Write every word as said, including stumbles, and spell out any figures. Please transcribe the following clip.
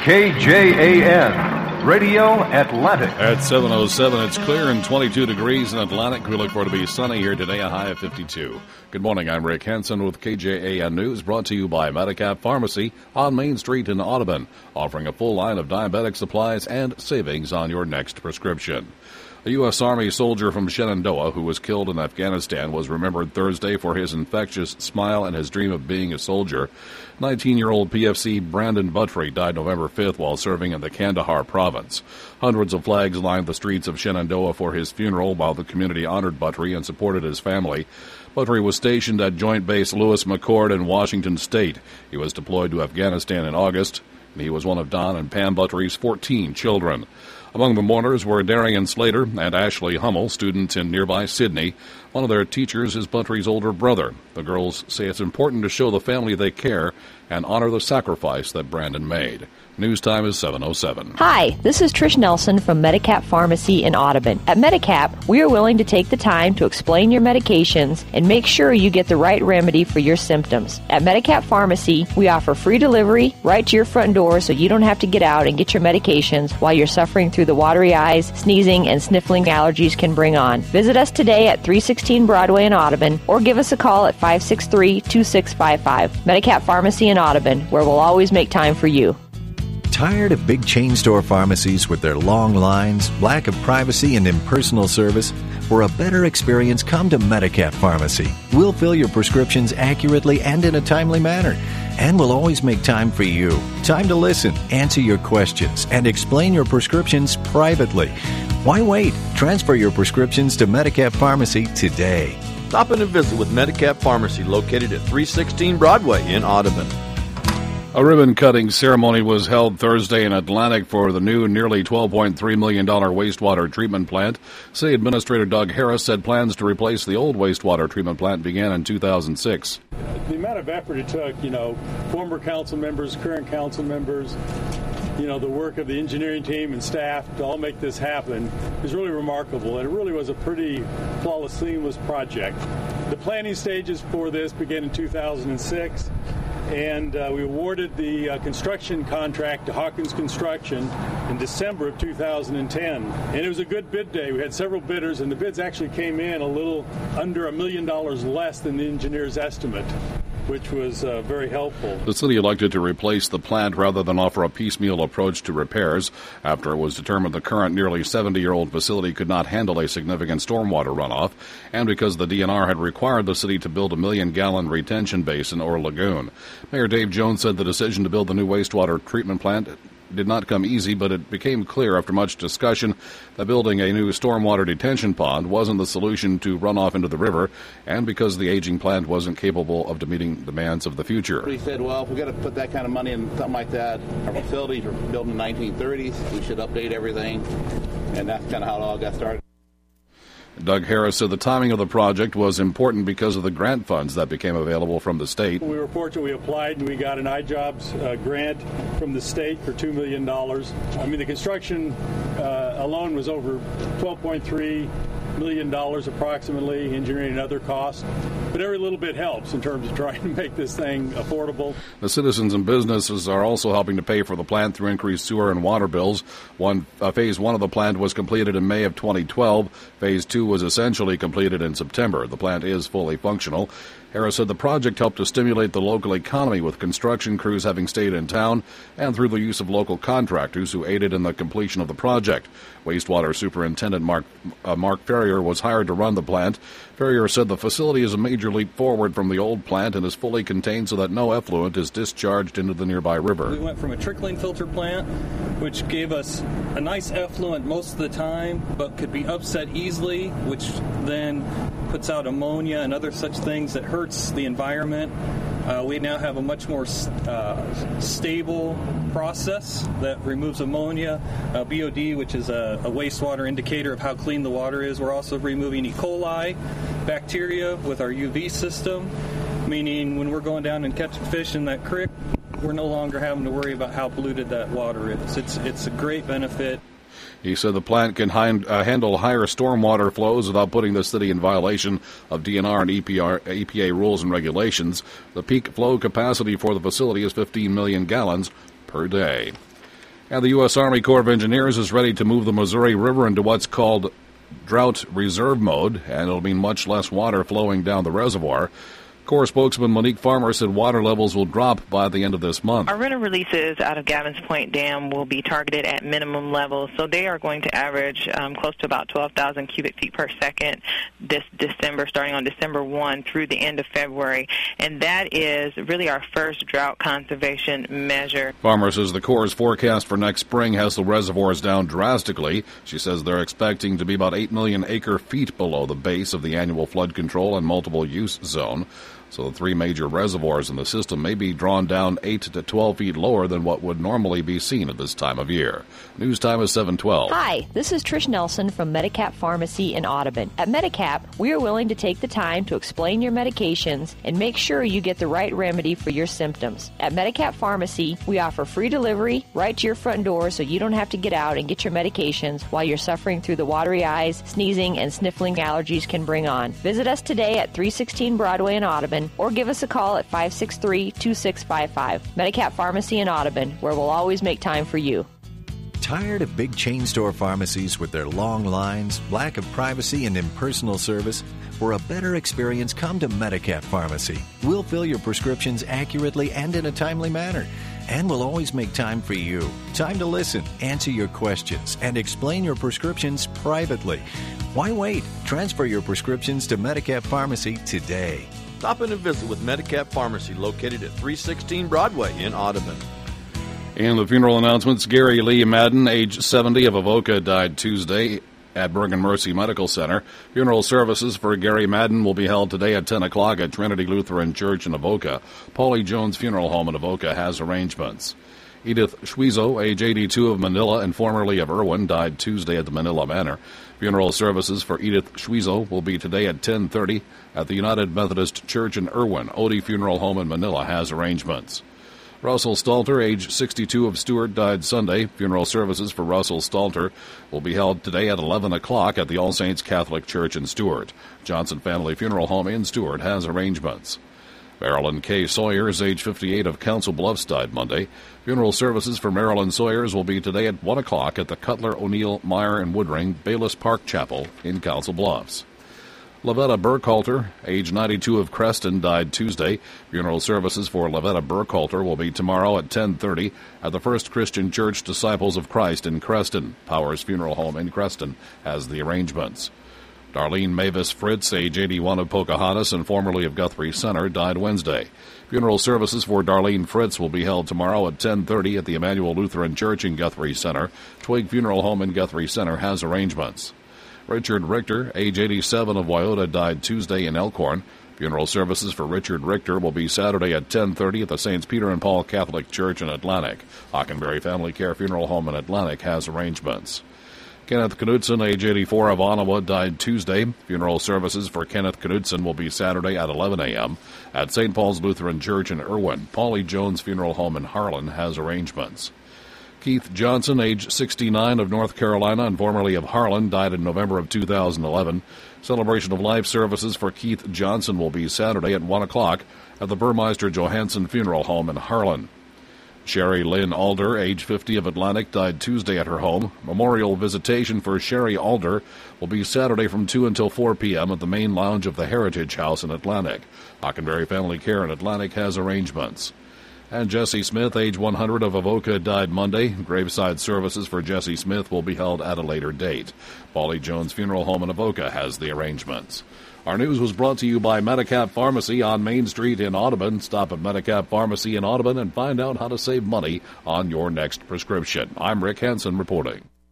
K J A N, Radio Atlantic. At seven oh seven, it's clear and twenty-two degrees in Atlantic. We look forward to be sunny here today, a high of fifty-two. Good morning, I'm Rick Henson with K J A N News, brought to you by Medicap Pharmacy on Main Street in Audubon, offering a full line of diabetic supplies and savings on your next prescription. A U S Army soldier from Shenandoah who was killed in Afghanistan was remembered Thursday for his infectious smile and his dream of being a soldier. nineteen-year-old P F C Brandon Buttry died November fifth while serving in the Kandahar province. Hundreds of flags lined the streets of Shenandoah for his funeral while the community honored Buttry and supported his family. Buttry was stationed at Joint Base Lewis McChord in Washington State. He was deployed to Afghanistan in August, and he was one of Don and Pam Buttry's fourteen children. Among the mourners were Darian Slater and Ashley Hummel, students in nearby Sydney. One of their teachers is Buttry's older brother. The girls say it's important to show the family they care and honor the sacrifice that Brandon made. News time is seven oh seven. Hi, this is Trish Nelson from Medicap Pharmacy in Audubon. At Medicap, we are willing to take the time to explain your medications and make sure you get the right remedy for your symptoms. At Medicap Pharmacy, we offer free delivery right to your front door so you don't have to get out and get your medications while you're suffering through the watery eyes, sneezing, and sniffling allergies can bring on. Visit us today at three sixteen Broadway in Audubon or give us a call at five six three, two six five five. Medicap Pharmacy in Audubon, where we'll always make time for you. Tired of big chain store pharmacies with their long lines, lack of privacy, and impersonal service? For a better experience, come to Medicap Pharmacy. We'll fill your prescriptions accurately and in a timely manner. And we'll always make time for you. Time to listen, answer your questions, and explain your prescriptions privately. Why wait? Transfer your prescriptions to Medicap Pharmacy today. Stop in and visit with Medicap Pharmacy, located at three sixteen Broadway in Audubon. A ribbon-cutting ceremony was held Thursday in Atlantic for the new nearly twelve point three million dollars wastewater treatment plant. City Administrator Doug Harris said plans to replace the old wastewater treatment plant began in two thousand six. The amount of effort it took, you know, former council members, current council members, you know, the work of the engineering team and staff to all make this happen is really remarkable. And it really was a pretty flawless, seamless project. The planning stages for this began in two thousand six. And uh, we awarded the uh, construction contract to Hawkins Construction in December of two thousand ten. And it was a good bid day. We had several bidders, and the bids actually came in a little under a million dollars less than the engineer's estimate, which was uh, very helpful. The city elected to replace the plant rather than offer a piecemeal approach to repairs after it was determined the current nearly seventy-year-old facility could not handle a significant stormwater runoff, and because the D N R had required the city to build a million-gallon retention basin or lagoon. Mayor Dave Jones said the decision to build the new wastewater treatment plant did not come easy, but it became clear after much discussion that building a new stormwater detention pond wasn't the solution to runoff into the river, and because the aging plant wasn't capable of meeting demands of the future. We said, well, if we're going to put that kind of money in something like that, our facilities were built in the nineteen thirties, we should update everything, and that's kind of how it all got started. Doug Harris said the timing of the project was important because of the grant funds that became available from the state. We were fortunate. We applied and we got an iJobs uh, grant from the state for two million dollars. I mean, the construction uh, alone was over twelve point three million dollars approximately, engineering and other costs. But every little bit helps in terms of trying to make this thing affordable. The citizens and businesses are also helping to pay for the plant through increased sewer and water bills. One uh, Phase one of the plant was completed in May of twenty twelve. Phase two was essentially completed in September. The plant is fully functional. Harris said the project helped to stimulate the local economy with construction crews having stayed in town and through the use of local contractors who aided in the completion of the project. Wastewater Superintendent Mark, uh, Mark Ferrier was hired to run the plant. Ferrier said the facility is a major leap forward from the old plant and is fully contained so that no effluent is discharged into the nearby river. We went from a trickling filter plant, which gave us a nice effluent most of the time, but could be upset easily, which then puts out ammonia and other such things that hurts the environment. Uh, we now have a much more uh, stable process that removes ammonia, uh, B O D, which is a, a wastewater indicator of how clean the water is. We're also removing E. coli bacteria with our U V system, meaning when we're going down and catching fish in that creek, we're no longer having to worry about how polluted that water is. It's, it's a great benefit. He said the plant can hind, uh, handle higher stormwater flows without putting the city in violation of D N R and E P R, E P A rules and regulations. The peak flow capacity for the facility is fifteen million gallons per day. And the U S. Army Corps of Engineers is ready to move the Missouri River into what's called drought reserve mode, and it'll mean much less water flowing down the reservoir. Corps spokesman Monique Farmer said water levels will drop by the end of this month. Our winter releases out of Gavin's Point Dam will be targeted at minimum levels, so they are going to average um, close to about twelve thousand cubic feet per second this December, starting on December first through the end of February, and that is really our first drought conservation measure. Farmer says the Corps' forecast for next spring has the reservoirs down drastically. She says they're expecting to be about eight million acre feet below the base of the annual flood control and multiple use zone. So the three major reservoirs in the system may be drawn down eight to twelve feet lower than what would normally be seen at this time of year. News time is seven twelve. Hi, this is Trish Nelson from Medicap Pharmacy in Audubon. At Medicap, we are willing to take the time to explain your medications and make sure you get the right remedy for your symptoms. At Medicap Pharmacy, we offer free delivery right to your front door so you don't have to get out and get your medications while you're suffering through the watery eyes, sneezing, and sniffling allergies can bring on. Visit us today at three sixteen Broadway in Audubon, or give us a call at five six three, two six five five. Medicap Pharmacy in Audubon, where we'll always make time for you. Tired of big chain store pharmacies with their long lines, lack of privacy, and impersonal service? For a better experience, come to Medicap Pharmacy. We'll fill your prescriptions accurately and in a timely manner. And we'll always make time for you. Time to listen, answer your questions, and explain your prescriptions privately. Why wait? Transfer your prescriptions to Medicap Pharmacy today. Stop in and visit with Medicap Pharmacy, located at three sixteen Broadway in Audubon. In the funeral announcements, Gary Lee Madden, age seventy, of Avoca, died Tuesday at Bergen Mercy Medical Center. Funeral services for Gary Madden will be held today at ten o'clock at Trinity Lutheran Church in Avoca. Paulie Jones Funeral Home in Avoca has arrangements. Edith Schwizo, age eighty-two, of Manila and formerly of Irwin, died Tuesday at the Manila Manor. Funeral services for Edith Schwizo will be today at ten thirty at the United Methodist Church in Irwin. Odie Funeral Home in Manila has arrangements. Russell Stalter, age sixty-two, of Stewart, died Sunday. Funeral services for Russell Stalter will be held today at eleven o'clock at the All Saints Catholic Church in Stewart. Johnson Family Funeral Home in Stewart has arrangements. Marilyn K. Sawyers, age fifty-eight, of Council Bluffs, died Monday. Funeral services for Marilyn Sawyers will be today at one o'clock at the Cutler, O'Neill, Meyer, and Woodring Bayless Park Chapel in Council Bluffs. Lavetta Burkhalter, age ninety-two, of Creston, died Tuesday. Funeral services for Lavetta Burkhalter will be tomorrow at ten thirty at the First Christian Church Disciples of Christ in Creston. Powers Funeral Home in Creston has the arrangements. Darlene Mavis Fritz, age eighty-one, of Pocahontas and formerly of Guthrie Center, died Wednesday. Funeral services for Darlene Fritz will be held tomorrow at ten thirty at the Emmanuel Lutheran Church in Guthrie Center. Twig Funeral Home in Guthrie Center has arrangements. Richard Richter, age eighty-seven, of Wyoda, died Tuesday in Elkhorn. Funeral services for Richard Richter will be Saturday at ten thirty at the Saints Peter and Paul Catholic Church in Atlantic. Hockenberry Family Care Funeral Home in Atlantic has arrangements. Kenneth Knudsen, age eighty-four, of Ottawa, died Tuesday. Funeral services for Kenneth Knudsen will be Saturday at eleven a.m. at Saint Paul's Lutheran Church in Irwin. Paulie Jones Funeral Home in Harlan has arrangements. Keith Johnson, age sixty-nine, of North Carolina and formerly of Harlan, died in November of two thousand eleven. Celebration of Life services for Keith Johnson will be Saturday at one o'clock at the Burmeister Johansson Funeral Home in Harlan. Sherry Lynn Alder, age fifty, of Atlantic, died Tuesday at her home. Memorial visitation for Sherry Alder will be Saturday from two until four p.m. at the main lounge of the Heritage House in Atlantic. Hockenberry Family Care in Atlantic has arrangements. And Jesse Smith, age one hundred, of Avoca, died Monday. Graveside services for Jesse Smith will be held at a later date. Paulie Jones Funeral Home in Avoca has the arrangements. Our news was brought to you by Medicap Pharmacy on Main Street in Audubon. Stop at Medicap Pharmacy in Audubon and find out how to save money on your next prescription. I'm Rick Hansen reporting.